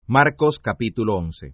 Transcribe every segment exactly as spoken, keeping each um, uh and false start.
Marcos capítulo once.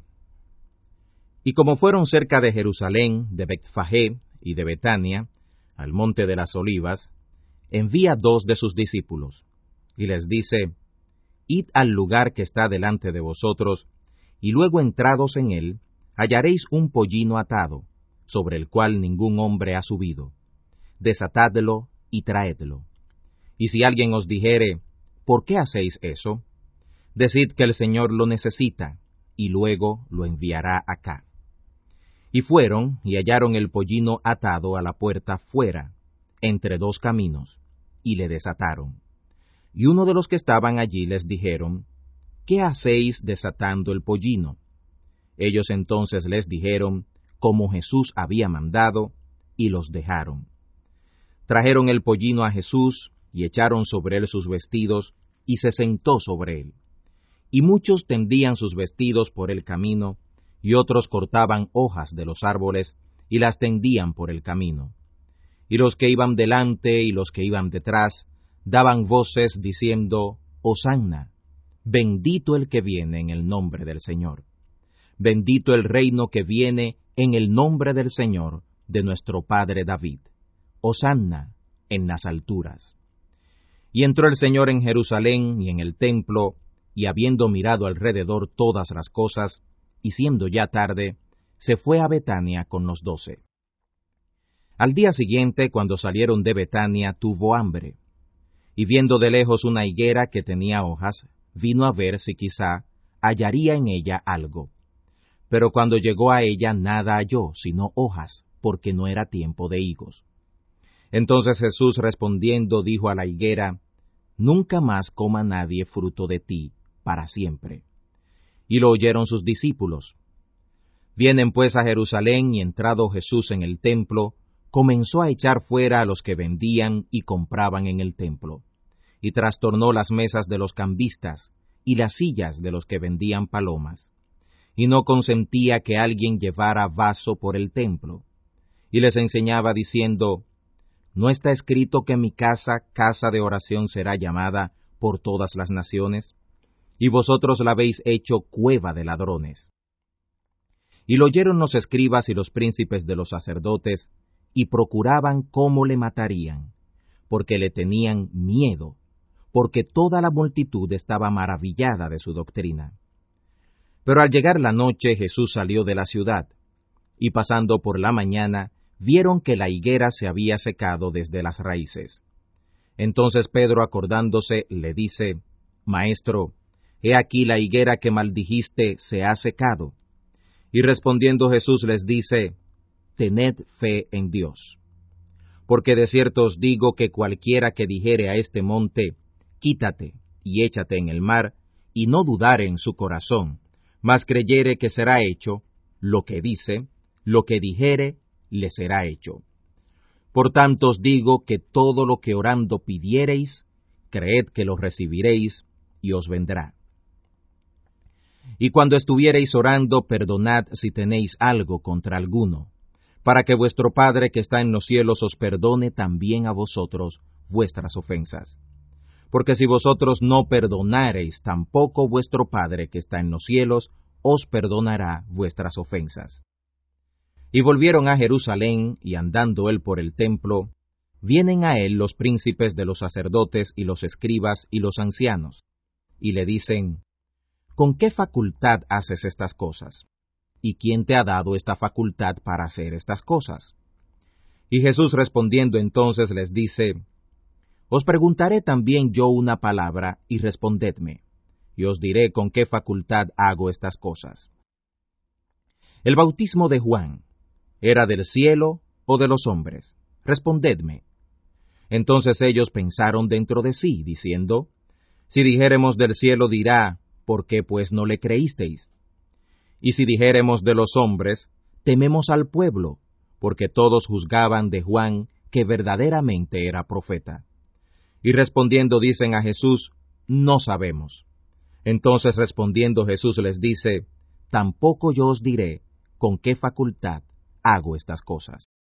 Y como fueron cerca de Jerusalén, de Betfagé y de Betania, al monte de las Olivas, envía dos de sus discípulos, y les dice, Id al lugar que está delante de vosotros, y luego entrados en él, hallaréis un pollino atado, sobre el cual ningún hombre ha subido. Desatadlo y traedlo. Y si alguien os dijere, ¿por qué hacéis eso? Decid que el Señor lo necesita, y luego lo enviará acá. Y fueron, y hallaron el pollino atado a la puerta fuera, entre dos caminos, y le desataron. Y uno de los que estaban allí les dijeron, ¿qué hacéis desatando el pollino? Ellos entonces les dijeron, como Jesús había mandado, y los dejaron. Trajeron el pollino a Jesús, y echaron sobre él sus vestidos, y se sentó sobre él. Y muchos tendían sus vestidos por el camino, y otros cortaban hojas de los árboles, y las tendían por el camino. Y los que iban delante y los que iban detrás, daban voces diciendo, Hosanna, bendito el que viene en el nombre del Señor. Bendito el reino que viene en el nombre del Señor, de nuestro Padre David. Hosanna en las alturas. Y entró el Señor en Jerusalén y en el templo, y habiendo mirado alrededor todas las cosas, y siendo ya tarde, se fue a Betania con los doce. Al día siguiente, cuando salieron de Betania, tuvo hambre. Y viendo de lejos una higuera que tenía hojas, vino a ver si quizá hallaría en ella algo. Pero cuando llegó a ella nada halló, sino hojas, porque no era tiempo de higos. Entonces Jesús respondiendo dijo a la higuera, Nunca más coma nadie fruto de ti, para siempre. Y lo oyeron sus discípulos. Vienen pues a Jerusalén, y entrado Jesús en el templo, comenzó a echar fuera a los que vendían y compraban en el templo, y trastornó las mesas de los cambistas, y las sillas de los que vendían palomas, y no consentía que alguien llevara vaso por el templo, y les enseñaba diciendo, ¿no está escrito que mi casa, casa de oración será llamada por todas las naciones? Y vosotros la habéis hecho cueva de ladrones. Y lo oyeron los escribas y los príncipes de los sacerdotes, y procuraban cómo le matarían, porque le tenían miedo, porque toda la multitud estaba maravillada de su doctrina. Pero al llegar la noche Jesús salió de la ciudad, y pasando por la mañana, vieron que la higuera se había secado desde las raíces. Entonces Pedro, acordándose, le dice, Maestro, he aquí la higuera que maldijiste se ha secado. Y respondiendo Jesús les dice, Tened fe en Dios. Porque de cierto os digo que cualquiera que dijere a este monte, Quítate y échate en el mar, y no dudare en su corazón, mas creyere que será hecho, lo que dice, lo que dijere, le será hecho. Por tanto os digo que todo lo que orando pidiereis, creed que lo recibiréis, y os vendrá. Y cuando estuviereis orando, perdonad si tenéis algo contra alguno, para que vuestro Padre que está en los cielos os perdone también a vosotros vuestras ofensas. Porque si vosotros no perdonareis, tampoco vuestro Padre que está en los cielos os perdonará vuestras ofensas. Y volvieron a Jerusalén, y andando él por el templo, vienen a él los príncipes de los sacerdotes y los escribas y los ancianos, y le dicen, ¿con qué facultad haces estas cosas? ¿Y quién te ha dado esta facultad para hacer estas cosas? Y Jesús respondiendo entonces les dice, Os preguntaré también yo una palabra, y respondedme, y os diré con qué facultad hago estas cosas. El bautismo de Juan, ¿era del cielo o de los hombres? Respondedme. Entonces ellos pensaron dentro de sí, diciendo, Si dijéremos del cielo dirá, ¿por qué pues no le creísteis? Y si dijéremos de los hombres, tememos al pueblo, porque todos juzgaban de Juan que verdaderamente era profeta. Y respondiendo dicen a Jesús, No sabemos. Entonces respondiendo Jesús les dice, Tampoco yo os diré con qué facultad hago estas cosas.